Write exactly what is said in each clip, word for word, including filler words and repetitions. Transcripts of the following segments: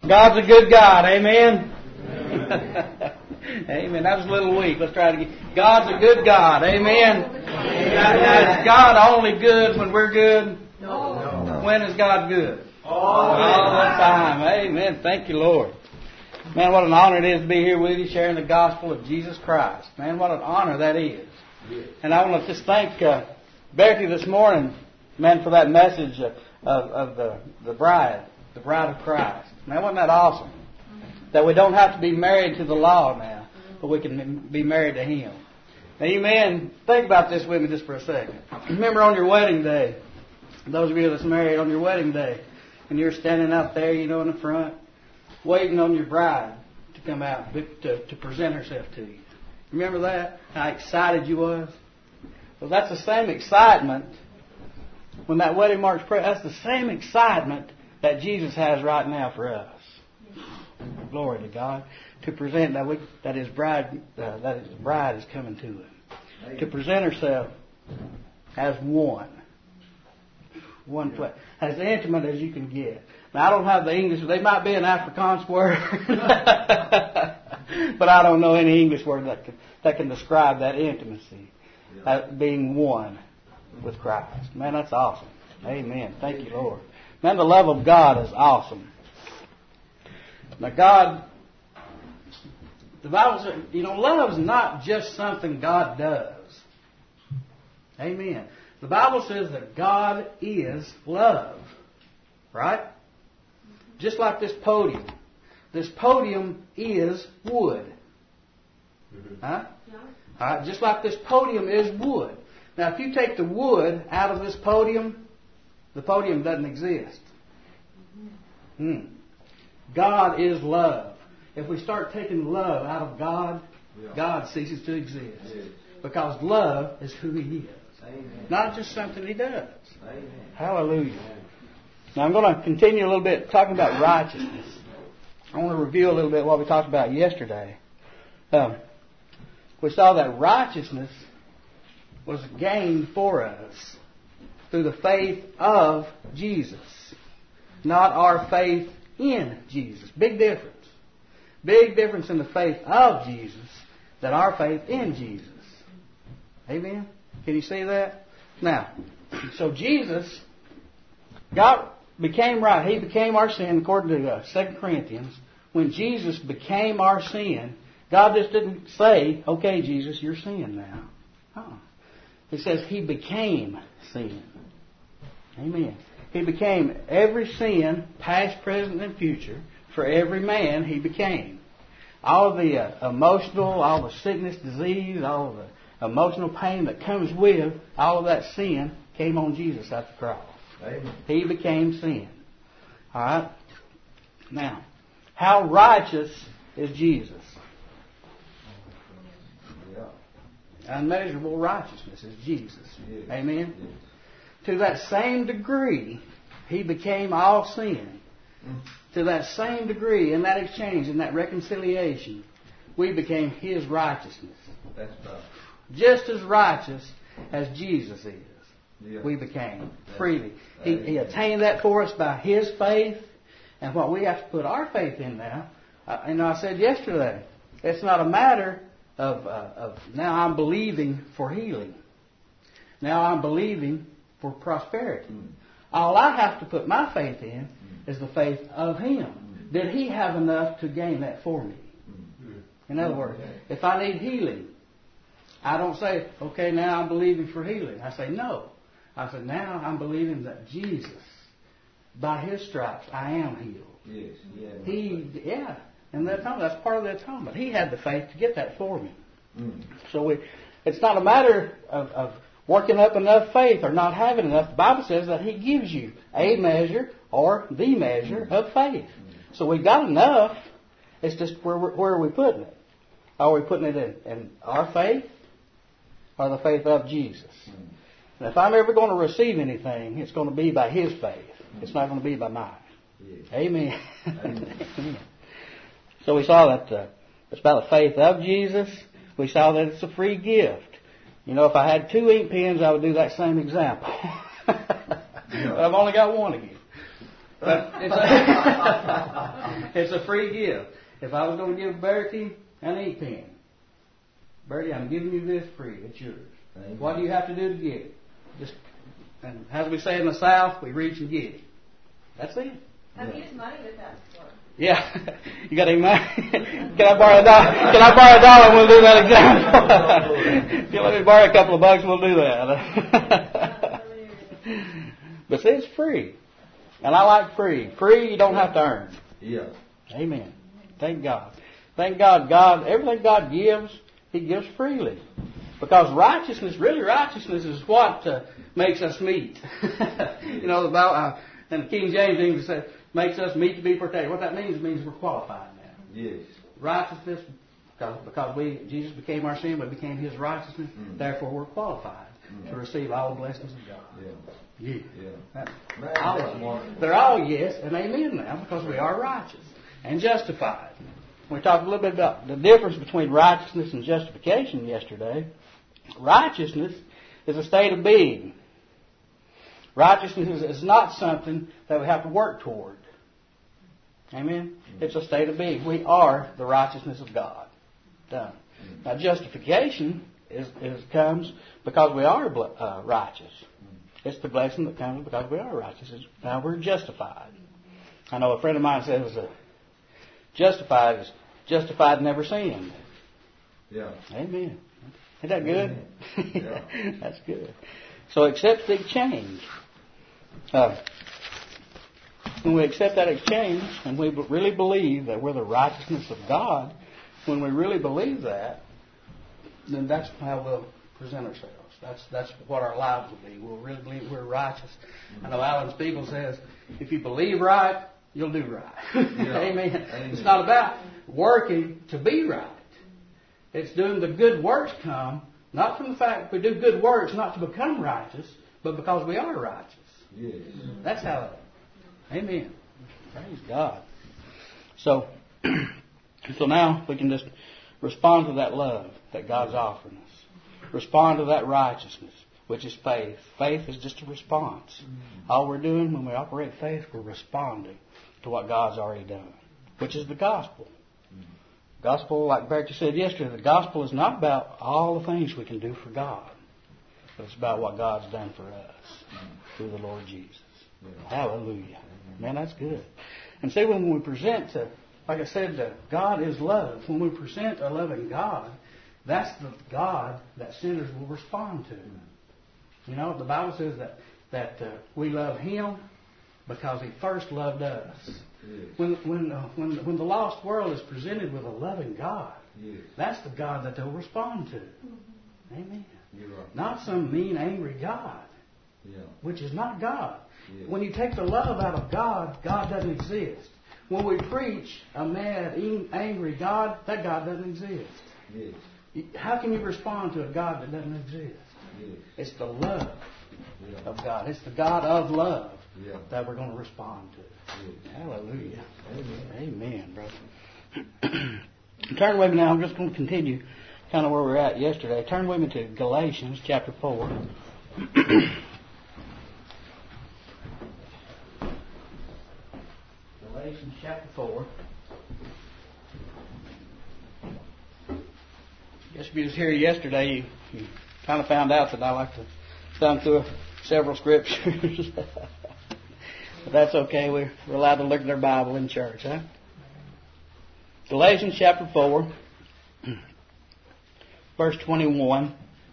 God's a good God. Amen? Amen. That was a little weak. Let's try it again. God's a good God. Amen? Is God only good when we're good? No. When is God good? All the time. Amen. Thank you, Lord. Man, what an honor it is to be here with you sharing the gospel of Jesus Christ. Man, what an honor that is. And I want to just thank uh, Becky this morning, man, for that message of, of, of the, the bride, the bride of Christ. Man, wasn't that awesome? That we don't have to be married to the law now, but we can be married to Him. Amen. Think about this with me just for a second. Remember on your wedding day, those of you that's married on your wedding day, and you're standing out there, you know, in the front, waiting on your bride to come out to, to present herself to you. Remember that? How excited you was? Well, that's the same excitement when that wedding march prayer. That's the same excitement that Jesus has right now for us. Glory to God. To present that we, that His bride, uh, that His bride is coming to Him. To present herself as one, one place, as intimate as you can get. Now I don't have the English. They might be an Afrikaans word, but I don't know any English word that can that can describe that intimacy, uh, being one with Christ. Man, that's awesome. Amen. Thank you, Lord. Man, the love of God is awesome. Now, God, the Bible says, you know, love is not just something God does. Amen. The Bible says that God is love. Right? Just like this podium. This podium is wood. Huh? All right, just like this podium is wood. Now, if you take the wood out of this podium, the podium doesn't exist. Hmm. God is love. If we start taking love out of God, God ceases to exist. Because love is who He is. Not just something He does. Hallelujah. Now I'm going to continue a little bit talking about righteousness. I want to review a little bit what we talked about yesterday. Um, we saw that righteousness was gained for us through the faith of Jesus, not our faith in Jesus. Big difference. Big difference in the faith of Jesus than our faith in Jesus. Amen? Can you see that? Now, so Jesus got became right. He became our sin according to uh, Second Corinthians. When Jesus became our sin, God just didn't say, okay, Jesus, you're sin now. Uh-uh. It says He became sin. Amen. He became every sin, past, present, and future, for every man He became. All of the uh, emotional, all the sickness, disease, all of the emotional pain that comes with all of that sin came on Jesus at the cross. Amen. He became sin. All right? Now, how righteous is Jesus? Yeah. Unmeasurable righteousness is Jesus. Yeah. Amen? Yeah. To that same degree, He became all sin. Mm. To that same degree, in that exchange, in that reconciliation, we became His righteousness. That's right. Just as righteous as Jesus is. Yeah. We became freely. He, he attained that for us by His faith. And what we have to put our faith in now, uh, and I said yesterday, it's not a matter of, uh, of now I'm believing for healing. Now I'm believing for prosperity. Mm. All I have to put my faith in mm. is the faith of Him. Mm. Did He have enough to gain that for me? Mm. In other words, if I need healing, I don't say, okay, now I'm believing for healing. I say, no. I said, now I'm believing that Jesus, by His stripes, I am healed. Yes, yeah. He, yeah, and that's that's part of the atonement. He had the faith to get that for me. Mm. So we, it's not a matter of, of working up enough faith or not having enough. The Bible says that He gives you a measure or the measure mm. of faith. Mm. So we got enough. It's just where we're, where are we putting it? Are we putting it in, in our faith or the faith of Jesus? Mm. And if I'm ever going to receive anything, it's going to be by His faith. It's not going to be by mine. Yes. Amen. Amen. So we saw that uh, it's about the faith of Jesus. We saw that it's a free gift. You know, if I had two ink pens, I would do that same example. But I've only got one again. But it's a, it's a free gift. If I was going to give Bertie an ink pen, Bertie, I'm giving you this free. It's yours. Amen. What do you have to do to get it? Just, and as we say in the South, we reach and get it. That's it. I've used money with that before. Yeah. You got any money? Can I borrow a dollar? Can I borrow a dollar and we'll do that example? If you let me borrow a couple of bucks, we'll do that. But see, it's free. And I like free. Free, you don't have to earn. Yeah. Amen. Thank God. Thank God. God, everything God gives, He gives freely. Because righteousness, really righteousness is what uh, makes us meet. You know, the Bible, uh, and the King James English says, makes us meet to be protected. What that means, it means we're qualified now. Yes. Righteousness, because, because we Jesus became our sin, we became His righteousness, mm. therefore we're qualified mm. to receive all the blessings of God. Yeah. Yeah. yeah. That, all of them. They're all yes and amen now because we are righteous and justified. We talked a little bit about the difference between righteousness and justification yesterday. Righteousness is a state of being. Righteousness is not something that we have to work toward. Amen? It's a state of being. We are the righteousness of God. Done. Now, justification is, is comes because we are uh, righteous. It's the blessing that comes because we are righteous. It's, now we're justified. I know a friend of mine says uh, justified is justified never sinned. Yeah. Amen. Isn't that good? Yeah. That's good. So accept the exchange. Uh, when we accept that exchange and we really believe that we're the righteousness of God, when we really believe that, then that's how we'll present ourselves. That's that's what our lives will be. We'll really believe we're righteous. I know Alan Spiegel says, if you believe right, you'll do right. Yeah. Amen. Amen. It's not about working to be right. It's doing the good works come, not from the fact we do good works not to become righteous, but because we are righteous. Yes. That's how it is. Amen. Praise God. So, so now we can just respond to that love that God's offering us. Respond to that righteousness, which is faith. Faith is just a response. All we're doing when we operate faith, we're responding to what God's already done, which is the gospel. Gospel, like Bertie said yesterday, the gospel is not about all the things we can do for God, but it's about what God's done for us through the Lord Jesus. Yeah. Hallelujah. Man, that's good. And see, when we present to, like I said, to God is love. When we present a loving God, that's the God that sinners will respond to. You know, the Bible says that, that uh, we love Him because He first loved us. Yes. When when uh, when when the lost world is presented with a loving God, yes, that's the God that they'll respond to. Mm-hmm. Amen. You're right. Not some mean, angry God, yeah, which is not God. Yes. When you take the love out of God, God doesn't exist. When we preach a mad, angry God, that God doesn't exist. Yes. How can you respond to a God that doesn't exist? Yes. It's the love, yeah, of God. It's the God of love, yeah, that we're going to respond to. Yes. Hallelujah. Amen. Amen, brother. Turn with me now. I'm just going to continue kind of where we were at yesterday. Turn with me to Galatians chapter four. Galatians chapter four. Guess if you was here yesterday, you, you kind of found out that I like to thumb through several scriptures. But that's okay. We're, we're allowed to look at our Bible in church, huh? Galatians chapter four, verse twenty-one.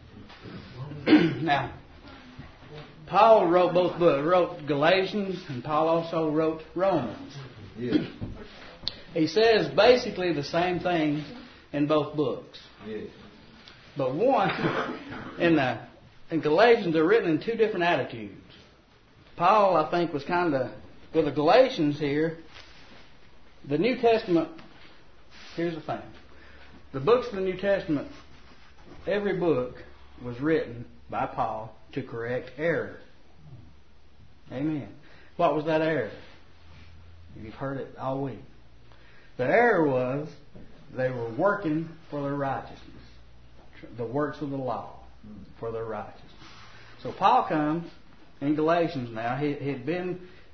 Now, Paul wrote both books. Wrote Galatians, and Paul also wrote Romans. Yes. He says basically the same thing in both books. Yes. But one, in the in Galatians, they're written in two different attitudes. Paul, I think, was kind of, with the Galatians here, the New Testament, here's the thing. The books of the New Testament, every book was written by Paul to correct error. Amen. What was that error? You've heard it all week. The error was they were working for their righteousness. The works of the law for their righteousness. So Paul comes in Galatians now. He had been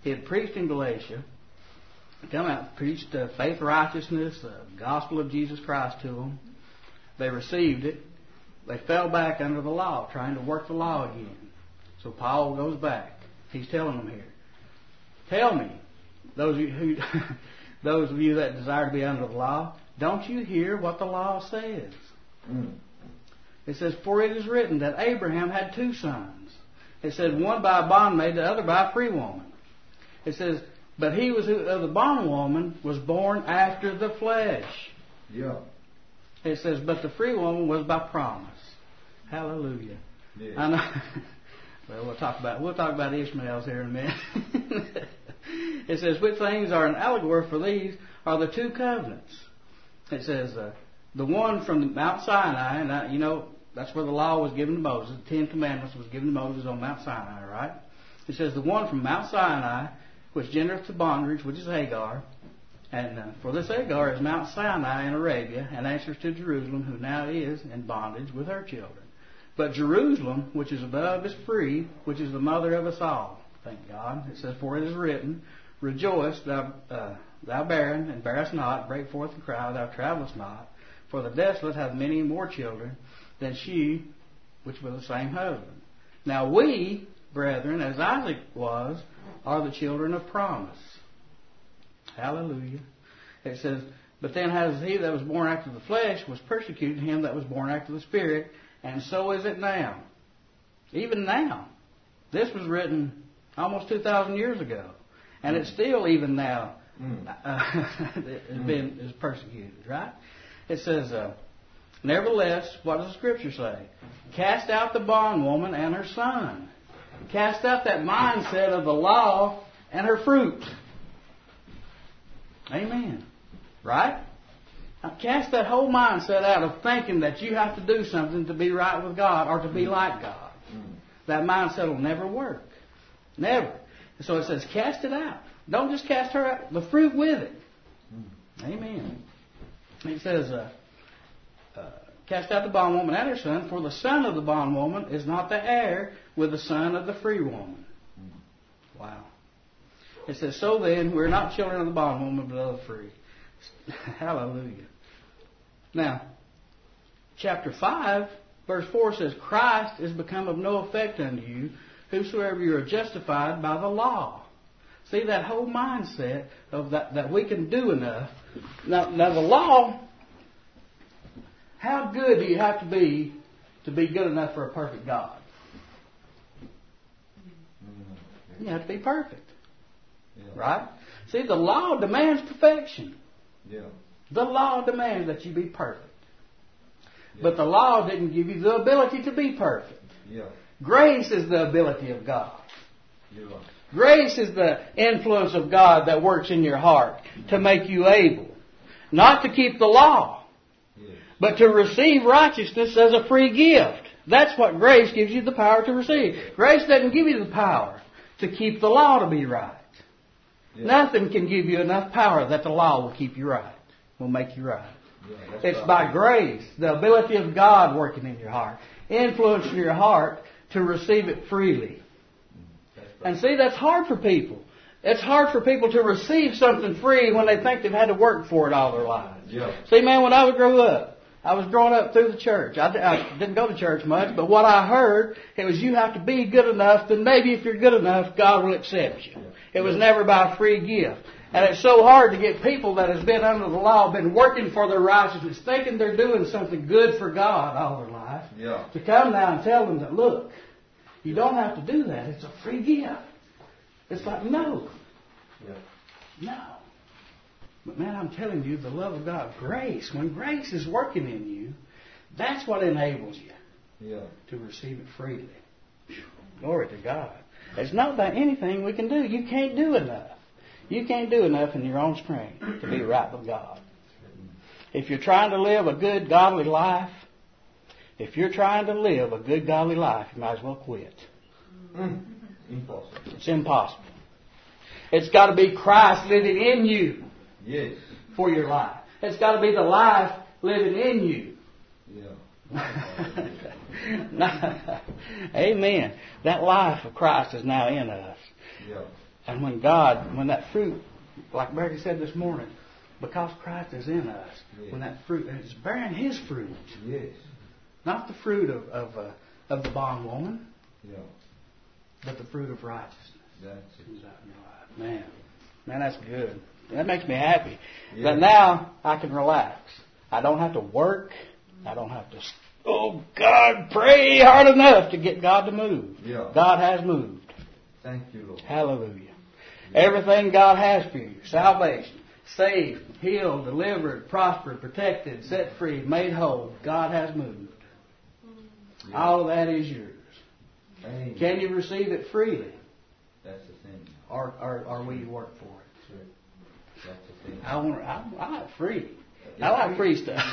He had preached in Galatia. Come out, preached uh, faith, righteousness, the gospel of Jesus Christ to them. They received it. They fell back under the law, trying to work the law again. So Paul goes back. He's telling them here, tell me, those of you who, those of you that desire to be under the law, don't you hear what the law says? Mm. It says, for it is written that Abraham had two sons. It said, one by a bondmaid, the other by a free woman. It says, but he was of the bondwoman was born after the flesh. Yeah. It says, but the free woman was by promise. Hallelujah. Yeah. I know. Well, we'll talk about we'll talk about Ishmael's here in a minute. It says, which things are an allegory for these are the two covenants. It says, uh, the one from Mount Sinai, and uh, you know that's where the law was given to Moses. The Ten Commandments was given to Moses on Mount Sinai, right? It says, the one from Mount Sinai, which gendereth to bondage, which is Hagar. And uh, for this Hagar is Mount Sinai in Arabia, and answers to Jerusalem, who now is in bondage with her children. But Jerusalem, which is above, is free, which is the mother of us all. Thank God. It says, for it is written, rejoice, thou, uh, thou barren, and bearest not, break forth and cry, thou travellest not. For the desolate have many more children than she, which was the same husband. Now we, brethren, as Isaac was, are the children of promise. Hallelujah. It says, but then has he that was born after the flesh was persecuted him that was born after the Spirit, and so is it now. Even now. This was written almost two thousand years ago. And it's still, even now, mm. uh, is, been, is persecuted, right? It says, uh, nevertheless, what does the Scripture say? Cast out the bondwoman and her son. Cast out that mindset of the law and her fruit. Amen. Right? Now, cast that whole mindset out of thinking that you have to do something to be right with God or to be like God. Mm. That mindset will never work. Never. So it says, cast it out. Don't just cast her out. The fruit with it. Mm. Amen. It says, uh, uh, cast out the bondwoman and her son, for the son of the bondwoman is not the heir with the son of the free woman. Mm. Wow. It says, so then, we're not children of the bondwoman, but of the free. Hallelujah. Now, chapter five, verse four says, Christ is become of no effect unto you, whosoever you are justified by the law. See, that whole mindset of that, that we can do enough. Now, now, the law, how good do you have to be to be good enough for a perfect God? You have to be perfect. Yeah. Right? See, the law demands perfection. Yeah. The law demands that you be perfect. Yeah. But the law didn't give you the ability to be perfect. Yeah. Grace is the ability of God. Yeah. Grace is the influence of God that works in your heart to make you able, not to keep the law, yes, but to receive righteousness as a free gift. That's what grace gives you the power to receive. Grace doesn't give you the power to keep the law to be right. Yeah. Nothing can give you enough power that the law will keep you right, will make you right. Yeah, it's right. By grace, the ability of God working in your heart, influencing your heart to receive it freely. Right. And see, that's hard for people. It's hard for people to receive something free when they think they've had to work for it all their lives. Yeah. See, man, when I would grow up, I was growing up through the church. I, I didn't go to church much, but what I heard, it was you have to be good enough, then maybe if you're good enough, God will accept you. It was never by a free gift. And it's so hard to get people that has been under the law, been working for their righteousness, thinking they're doing something good for God all their life, yeah, to come now and tell them that, look, you don't have to do that. It's a free gift. It's like, no. Yeah. No. But man, I'm telling you, the love of God, grace, when grace is working in you, that's what enables you yeah. to receive it freely. Glory to God. It's not by anything we can do. You can't do enough. You can't do enough in your own strength to be right with God. If you're trying to live a good, godly life, if you're trying to live a good, godly life, you might as well quit. Mm. Impossible. It's impossible. It's got to be Christ living in you. Yes. For your life. It's got to be the life living in you. Yeah. Amen. That life of Christ is now in us. Yeah. And when God, when that fruit, like Barry said this morning, because Christ is in us, yes. when that fruit, and it's bearing His fruit. Yes. Not the fruit of of, uh, of the bondwoman, yeah. but the fruit of righteousness. That's it. Comes out in your life. Man, man, that's good. That makes me happy. Yeah. But now I can relax. I don't have to work. I don't have to, oh God, pray hard enough to get God to move. Yeah. God has moved. Thank you, Lord. Hallelujah. Yeah. Everything God has for you, salvation, saved, healed, delivered, prospered, protected, set free, made whole, God has moved. Yeah. All of that is yours. Amen. Can you receive it freely? That's the thing. Or, or, or will you work for it? That's the thing. I want. I, I like free. I like free stuff.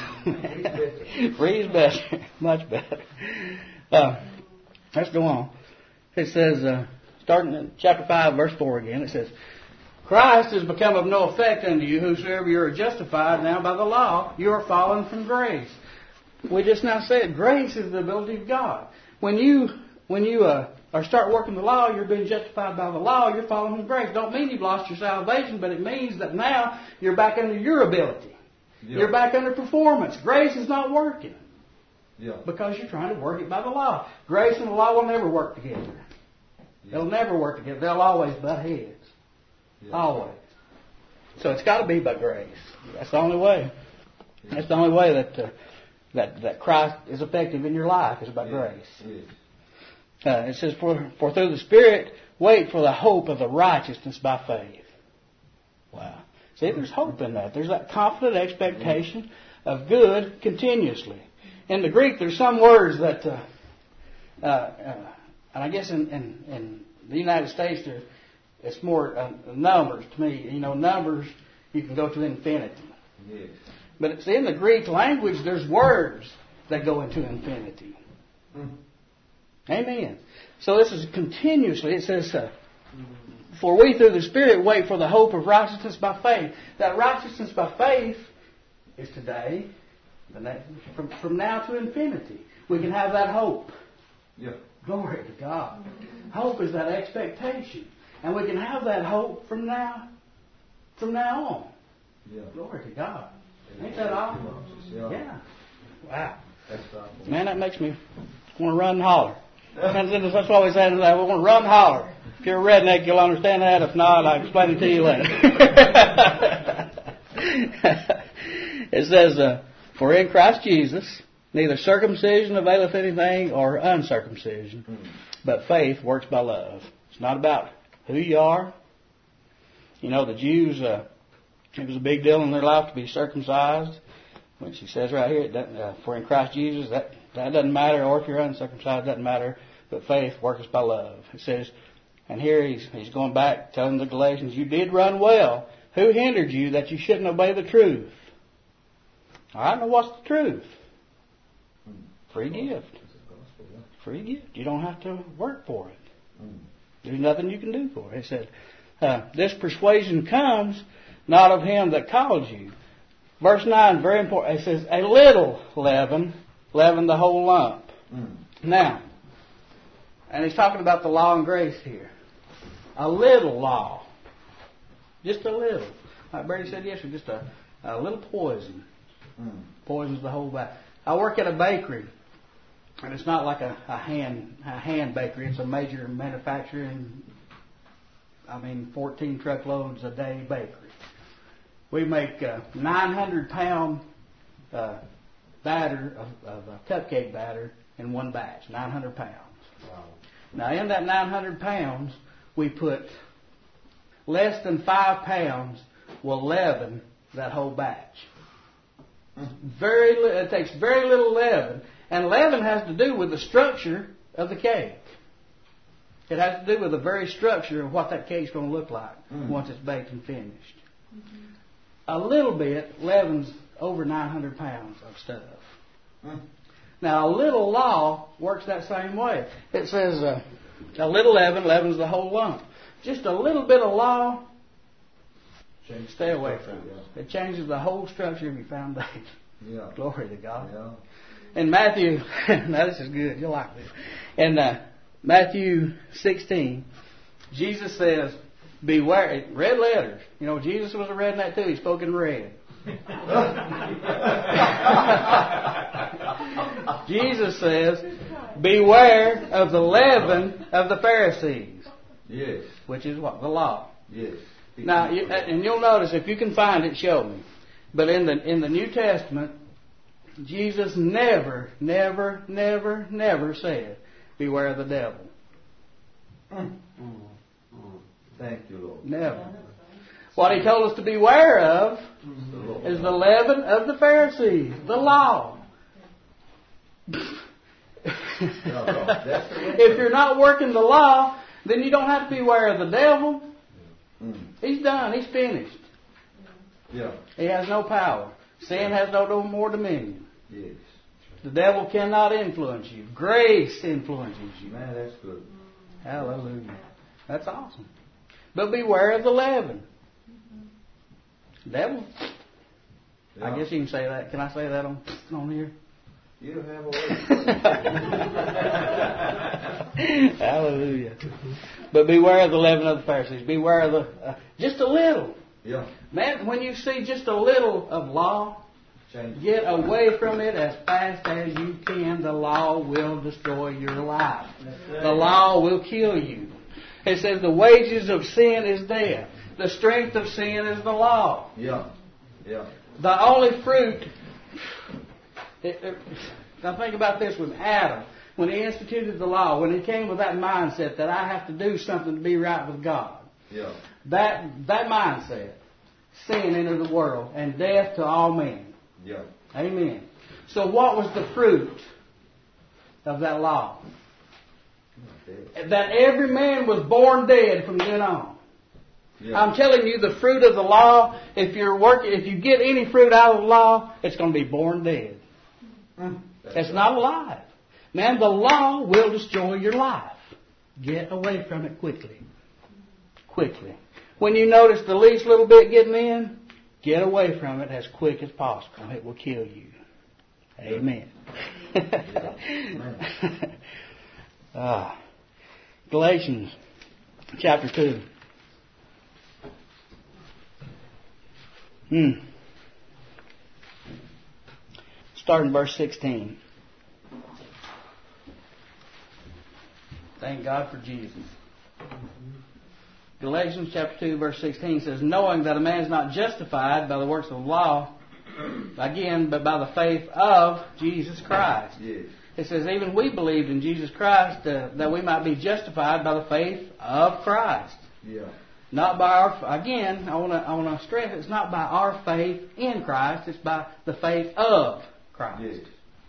Free is better, much better. Uh, let's go on. It says, uh, starting in chapter five, verse four again. It says, "Christ has become of no effect unto you, whosoever you are justified now by the law, you are fallen from grace." We just now said grace is the ability of God. When you when you uh, or start working the law, you're being justified by the law, you're falling from grace. Don't mean you've lost your salvation, but it means that now you're back under your ability. Yeah. You're back under performance. Grace is not working. Yeah. Because you're trying to work it by the law. Grace and the law will never work together. Yeah. They'll never work together. They'll always butt heads. Yeah. Always. So it's got to be by grace. That's the only way. Yeah. That's the only way that uh, that that Christ is effective in your life is by yeah. grace. Yeah. Uh, it says, for, for through the Spirit, wait for the hope of the righteousness by faith. Wow. See, there's hope in that. There's that confident expectation of good continuously. In the Greek, there's some words that, uh, uh, uh, and I guess in, in, in the United States, there, it's more uh, numbers to me. You know, numbers, you can go to infinity. Yes. But it's in the Greek language, there's words that go into infinity. Mm. Amen. So this is continuously, it says, uh, for we through the Spirit wait for the hope of righteousness by faith. That righteousness by faith is today, from, from now to infinity. We can have that hope. Yeah. Glory to God. Hope is that expectation. And we can have that hope from now, from now on. Yeah. Glory to God. Ain't that awesome? Yeah. yeah. Wow. That's awesome. Man, that makes me want to run and holler. That's why we say that. We want to run and holler. If you're a redneck, you'll understand that. If not, I'll explain it to you later. It says, uh, for in Christ Jesus, neither circumcision availeth anything or uncircumcision, mm. but faith works by love. It's not about who you are. You know, the Jews, uh, it was a big deal in their life to be circumcised. When she says right here, uh, for in Christ Jesus, that, that doesn't matter, or if you're uncircumcised, doesn't matter, but faith works by love. It says, and here he's, he's going back, telling the Galatians, you did run well. Who hindered you that you shouldn't obey the truth? All right, now what's the truth? Free gift. Free gift. You don't have to work for it. There's nothing you can do for it. It said, uh, this persuasion comes not of him that called you. Verse nine, very important. It says, a little leaven, leaven the whole lump. Mm. Now, and he's talking about the law and grace here. A little law. Just a little. Like Brady said yesterday, just a, a little poison. Mm. Poisons the whole batch. I work at a bakery. And it's not like a, a hand a hand bakery. It's a major manufacturing, I mean, fourteen truckloads a day bakery. We make uh, nine hundred pound uh, batter of, of uh, cupcake batter in one batch. nine hundred pounds. Wow. Now, in that nine hundred pounds, we put less than five pounds will leaven that whole batch. Very, it takes very little leaven. And leaven has to do with the structure of the cake. It has to do with the very structure of what that cake's going to look like mm. once it's baked and finished. Mm-hmm. A little bit leavens over nine hundred pounds of stuff. Mm. Now, a little law works that same way. It says uh, a little leaven leavens the whole lump. Just a little bit of law, Change stay away from it. Yeah. It changes the whole structure of your foundation. Yeah. Glory to God. Yeah. In Matthew, now this is good, you'll like this. In uh, Matthew sixteen, Jesus says, beware, red letters. You know, Jesus was a redneck too. He spoke in red. Jesus says, beware of the leaven of the Pharisees. Yes. Which is what? The law. Yes. Now, you, and you'll notice, if you can find it, show me. But in the in the New Testament, Jesus never, never, never, never said, beware of the devil. Mm. Mm. Mm. Thank you, Lord. Never. What He told us to beware of is the leaven of the Pharisees, the law. If you're not working the law, then you don't have to beware of the devil. Mm. He's done. He's finished. Yeah. He has no power. Sin has no, no more dominion. Yes. The devil cannot influence you. Grace influences you. Man, that's good. Hallelujah. That's awesome. But beware of the leaven. Devil. Yeah. I guess you can say that. Can I say that on, on here? You have a way. Hallelujah. But beware of the leaven of the Pharisees. Beware of the... Uh, just a little. Yeah. Man, when you see just a little of law, Change. Get away from it as fast as you can. The law will destroy your life. The law will kill you. It says the wages of sin is death. The strength of sin is the law. Yeah. Yeah. The only fruit... It, it, now think about this with Adam. When he instituted the law, when he came with that mindset that I have to do something to be right with God. Yeah. That that mindset, sin entered the world and death to all men. Yeah. Amen. So what was the fruit of that law? That every man was born dead from then on. Yeah. I'm telling you, the fruit of the law, if you're working, if you get any fruit out of the law, it's going to be born dead. Mm. It's not alive. Man, the law will destroy your life. Get away from it quickly. Quickly. When you notice the least little bit getting in, get away from it as quick as possible. It will kill you. Amen. ah. Galatians chapter two. Hmm. Starting verse sixteen. Thank God for Jesus. Galatians chapter two, verse sixteen says, knowing that a man is not justified by the works of the law, again, but by the faith of Jesus Christ. Yes. It says, even we believed in Jesus Christ uh, that we might be justified by the faith of Christ. Yeah. Not by our, again, I want to I want to stress, it's not by our faith in Christ, it's by the faith of Christ. Yes.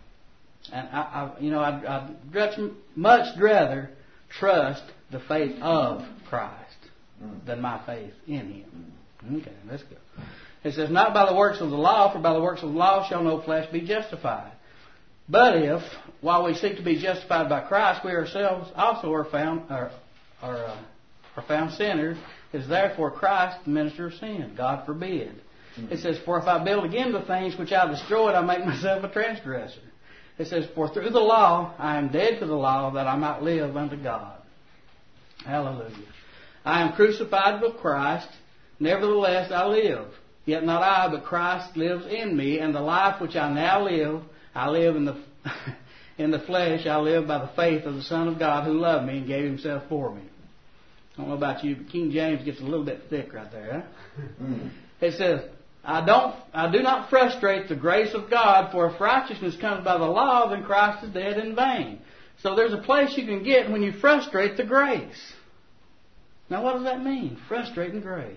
And I, I you know, I'd, I'd much rather trust the faith of Christ mm. than my faith in Him. Okay, let's go. It says, not by the works of the law, for by the works of the law shall no flesh be justified. But if, while we seek to be justified by Christ, we ourselves also are found are are, uh, are found sinners, is therefore Christ the minister of sin? God forbid. Mm-hmm. It says, for if I build again the things which I destroyed, I make myself a transgressor. It says, for through the law I am dead to the law, that I might live unto God. Hallelujah. I am crucified with Christ, nevertheless I live. Yet not I, but Christ lives in me, and the life which I now live, I live in the in the flesh, I live by the faith of the Son of God who loved me and gave Himself for me. I don't know about you, but King James gets a little bit thick right there, huh? Mm. It says, I don't, I do not frustrate the grace of God, for if righteousness comes by the law, then Christ is dead in vain. So there's a place you can get when you frustrate the grace. Now what does that mean? Frustrating grace.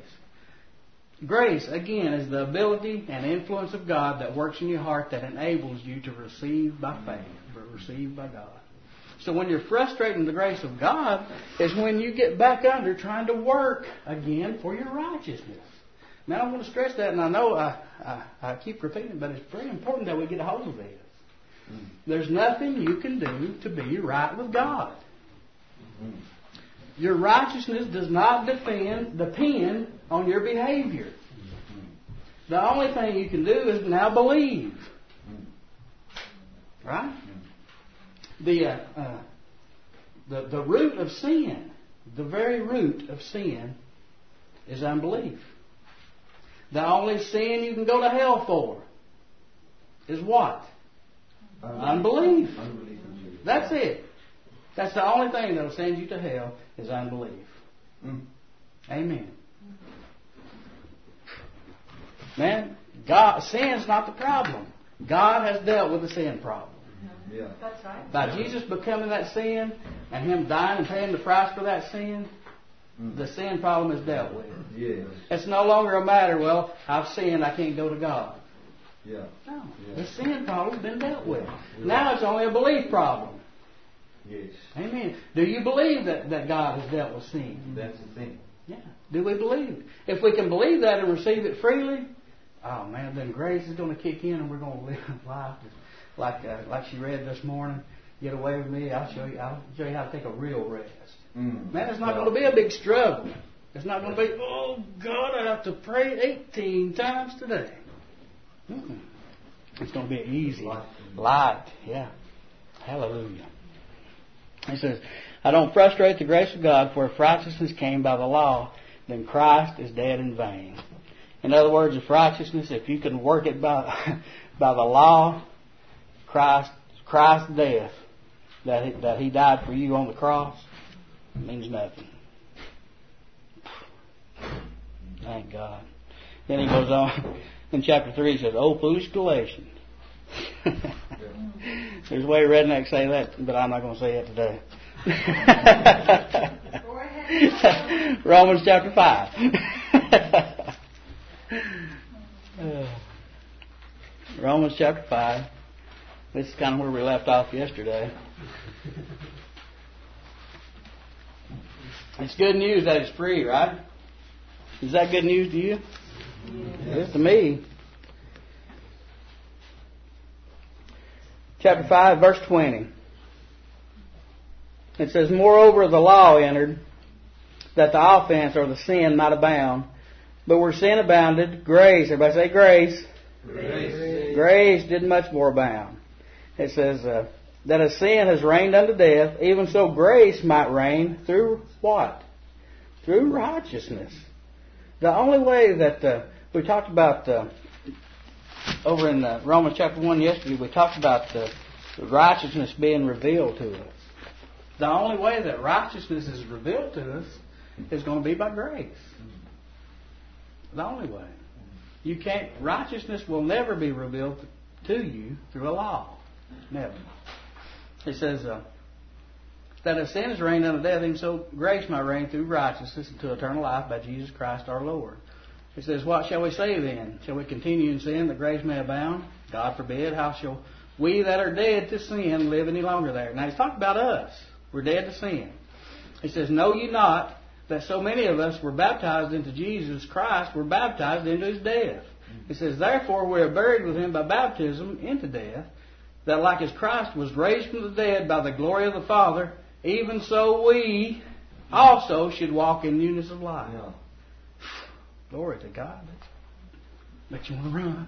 Grace, again, is the ability and influence of God that works in your heart that enables you to receive by faith, receive by God. So when you're frustrating the grace of God is when you get back under trying to work again for your righteousness. Now I want to stress that, and I know I, I, I keep repeating it, but it's very important that we get a hold of this. Mm. There's nothing you can do to be right with God. Mm-hmm. Your righteousness does not depend, depend on your behavior. Mm-hmm. The only thing you can do is now believe. Mm. Right? Mm. The, uh, uh, the, the root of sin, the very root of sin is unbelief. The only sin you can go to hell for is what? Unbelief. Unbelief. That's it. That's the only thing that will send you to hell is unbelief. Mm. Amen. Man, God, sin's not the problem. God has dealt with the sin problem. Yeah. That's right. By Jesus becoming that sin and Him dying and paying the price for that sin, mm. the sin problem is dealt with. Yes. It's no longer a matter, well, I've sinned, I can't go to God. Yeah. No. Yeah. The sin problem's been dealt with. Yeah. Now it's only a belief problem. Yes. Amen. Do you believe that, that God has dealt with sin? That's the thing. Yeah. Do we believe? If we can believe that and receive it freely, oh man, then grace is going to kick in and we're going to live life like uh, like she read this morning. Get away with me. I'll show you. I'll show you how to take a real rest. Mm. Man, it's not going to be a big struggle. It's not going to be, oh God, I have to pray eighteen times today. Mm-mm. It's going to be easy, light. Yeah. Hallelujah. He says, I don't frustrate the grace of God, for if righteousness came by the law, then Christ is dead in vain. In other words, if righteousness, if you can work it by by the law, Christ, Christ's death, that he, that He died for you on the cross, means nothing. Thank God. Then he goes on in chapter three. He says, "Oh, foolish Galatians." There's a way rednecks say that, but I'm not going to say it today. Romans chapter five. uh, Romans chapter five. This is kind of where we left off yesterday. It's good news that it's free, right? Is that good news to you? Yes. It is to me. Chapter five, verse twenty. It says, moreover, the law entered, that the offense or the sin might abound. But where sin abounded, grace, everybody say grace. Grace, grace did much more abound. It says, uh, that as sin has reigned unto death, even so grace might reign through what? Through righteousness. The only way that, uh, we talked about, uh, over in uh, Romans chapter one yesterday, we talked about uh, the righteousness being revealed to us. The only way that righteousness is revealed to us is going to be by grace. The only way. You can't. Righteousness will never be revealed to you through a law. Never. It says uh, that as sin is reigned unto death, even so grace might reign through righteousness into eternal life by Jesus Christ our Lord. It says, what shall we say then? Shall we continue in sin that grace may abound? God forbid. How shall we that are dead to sin live any longer there? Now he's talking about us. We're dead to sin. He says, know ye not that so many of us were baptized into Jesus Christ, were baptized into His death. He says, therefore we are buried with Him by baptism into death, that like as Christ was raised from the dead by the glory of the Father, even so we also should walk in newness of life. Yeah. Glory to God. Makes you want to run.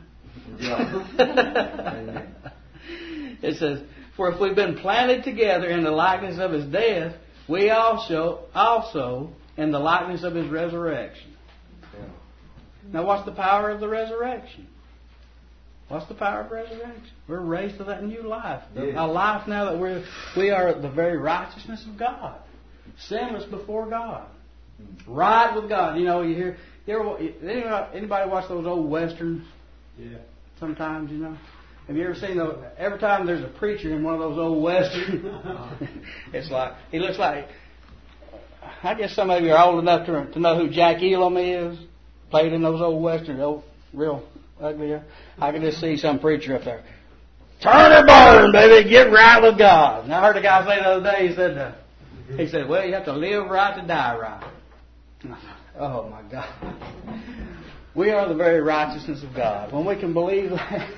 Yeah. It says, for if we've been planted together in the likeness of His death, we also, also in the likeness of His resurrection. Yeah. Now what's the power of the resurrection? What's the power of resurrection? We're raised to that new life. Yeah. A life now that we're, we are the very righteousness of God. Sinless before God. Right with God. You know, you hear, you ever, anybody, anybody watch those old westerns? Yeah. Sometimes, you know. Have you ever seen those? Every time there's a preacher in one of those old westerns, it's like, he looks like, I guess some of you are old enough to, to know who Jack Elam is. Played in those old westerns, old, real ugly. I can just see some preacher up there. Turn or burn, baby. Get right with God. And I heard a guy say the other day, he said, uh, he said, well, you have to live right to die right. Oh, my God. We are the very righteousness of God. When we can believe that,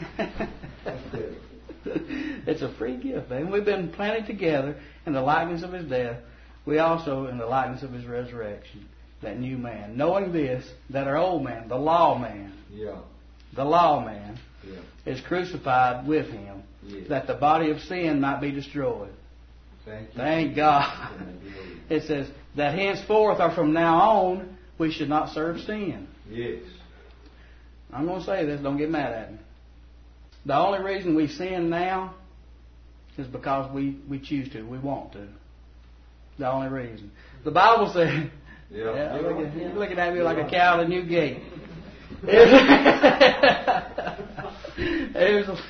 it's a free gift, baby. We've been planted together in the likeness of His death. We also in the likeness of His resurrection. That new man. Knowing this, that our old man, the law man, yeah. the law man, yeah. is crucified with Him, yeah. that the body of sin might be destroyed. Thank, Thank God. It says that henceforth or from now on, we should not serve sin. Yes. I'm going to say this, don't get mad at me. The only reason we sin now is because we, we choose to, we want to. The only reason. The Bible said, Yeah. yeah, yeah. look at, you're looking at me like a cow at a new gate. It was,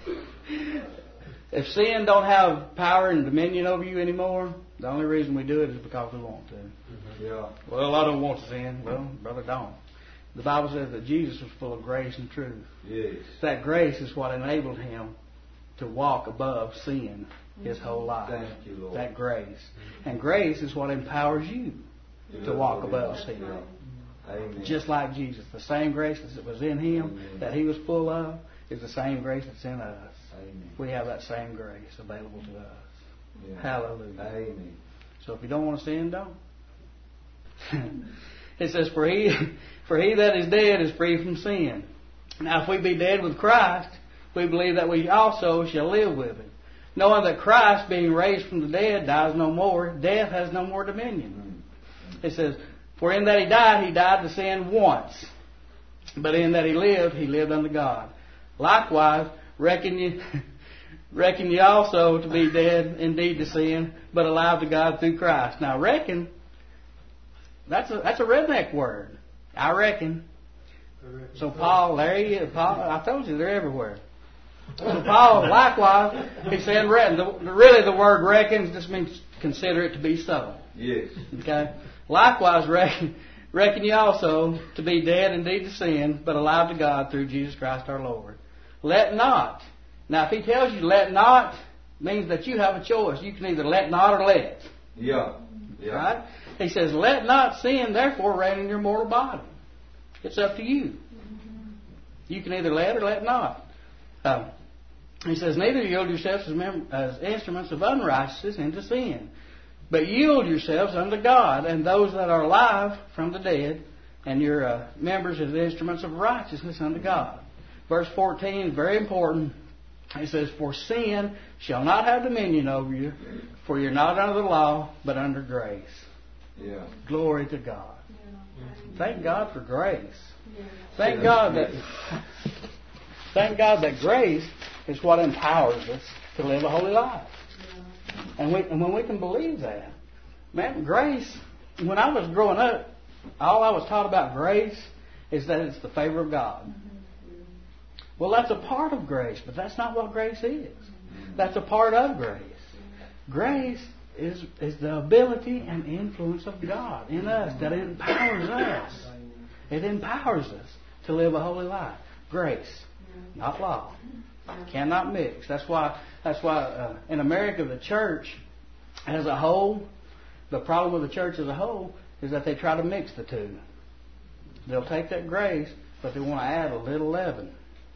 if sin don't have power and dominion over you anymore, the only reason we do it is because we want to. Yeah. Well, I don't want to sin. Well, brother, don't. The Bible says that Jesus was full of grace and truth. Yes. That grace is what enabled him to walk above sin his whole life. Thank you, Lord. That grace. And grace is what empowers you to walk above sin. Amen. Just like Jesus. The same grace that was in him, Amen. that he was full of, is the same grace that's in us. Amen. We have that same grace available to us. Yeah. Hallelujah. Amen. So if you don't want to sin, don't. It says, for he, for he that is dead is free from sin. Now if we be dead with Christ, we believe that we also shall live with him. Knowing that Christ, being raised from the dead, dies no more, death has no more dominion. It says, for in that he died, he died to sin once. But in that he lived, he lived unto God. Likewise, reckon ye, reckon ye also to be dead indeed to sin, but alive to God through Christ. Now reckon, that's a, that's a redneck word. I reckon. So Paul, there he is. Paul, I told you, they're everywhere. So Paul, likewise, he said, really the word reckons just means consider it to be so. Yes. Okay? Likewise, reckon, reckon ye also to be dead indeed to sin, but alive to God through Jesus Christ our Lord. Let not. Now, if he tells you let not, means that you have a choice. You can either let not or let. Yeah. Yeah. Right? He says, let not sin therefore reign in your mortal body. It's up to you. You can either let or let not. Uh, he says, neither yield yourselves as, mem- as instruments of unrighteousness into sin, but yield yourselves unto God and those that are alive from the dead, and your uh, members as instruments of righteousness unto God. Verse fourteen is very important. It says, for sin shall not have dominion over you, for you're not under the law, but under grace. Yeah. Glory to God. Thank God for grace. Thank God that thank God that grace is what empowers us to live a holy life. And, we, and when we can believe that, man, grace, when I was growing up, all I was taught about grace is that it's the favor of God. Well, that's a part of grace, but that's not what grace is. That's a part of grace. Grace is, is the ability and influence of God in us that empowers us. It empowers us to live a holy life. Grace, not law. Cannot mix. That's why. That's why uh, in America, the church as a whole, the problem with the church as a whole is that they try to mix the two. They'll take that grace, but they want to add a little leaven.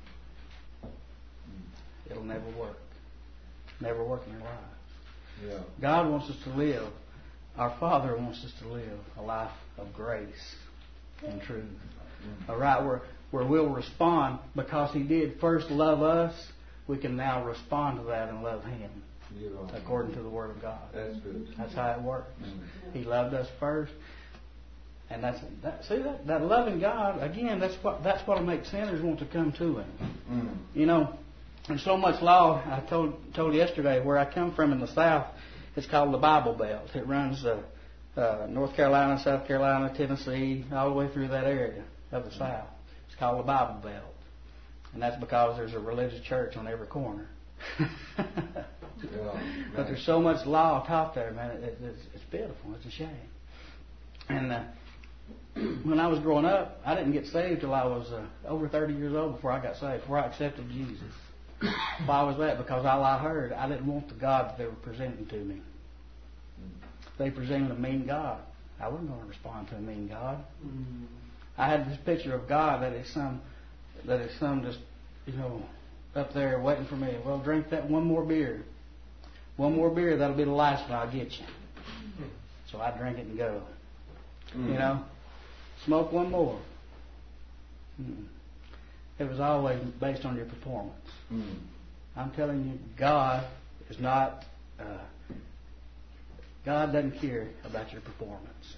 It'll never work. Never work in their lives. Yeah. God wants us to live. Our Father wants us to live a life of grace and truth. Mm-hmm. All right, where where we'll respond because He did first love us. We can now respond to that and love Him according to the Word of God. That's good. That's how it works. Mm-hmm. He loved us first, and that's that. See that that loving God again. That's what that's what'll make sinners want to come to Him. Mm-hmm. You know, there's so much law. I told told yesterday where I come from in the South. It's called the Bible Belt. It runs uh, uh, North Carolina, South Carolina, Tennessee, all the way through that area of the South. It's called the Bible Belt, and that's because there's a religious church on every corner. Yeah, but there's so much law taught there, man. It, it, it's, it's pitiful. It's a shame. And uh, when I was growing up, I didn't get saved till I was uh, over thirty years old before I got saved, before I accepted Jesus. Why was that? Because all I heard, I didn't want the God that they were presenting to me. They presented a mean God. I wasn't going to respond to a mean God. Mm. I had this picture of God that is some, that is some just, you know, up there waiting for me. Well, drink that one more beer. One more beer, that'll be the last one I'll get you. So I drink it and go. Mm. You know, smoke one more. Mm. It was always based on your performance. Mm. I'm telling you, God is not, uh, God doesn't care about your performance.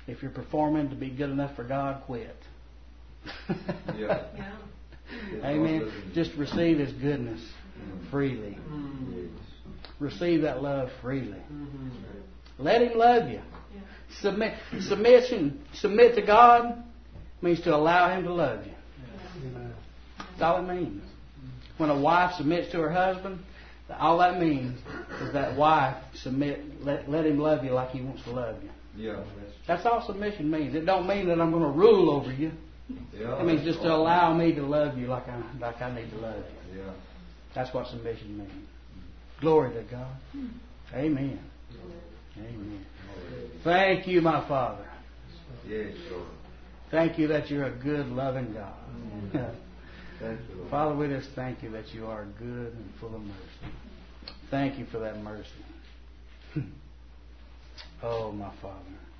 If you're performing to be good enough for God, quit. Yeah. Yeah. Amen. Just receive His goodness freely. Receive that love freely. Let Him love you. Submit, submission, submit to God means to allow Him to love you. That's all it means. When a wife submits to her husband, all that means is that wife submit, let, let him love you like he wants to love you. Yeah. That's all submission means. It don't mean that I'm going to rule over you. Yeah. It means just to allow me to love you like I like I need to love you. Yeah. That's what submission means. Glory to God. Amen. Amen. Thank you, my Father. Yes, Lord. Thank you that you're a good, loving God. Thank you, Lord. Father, we just thank you that you are good and full of mercy. Thank you for that mercy. Oh, my Father.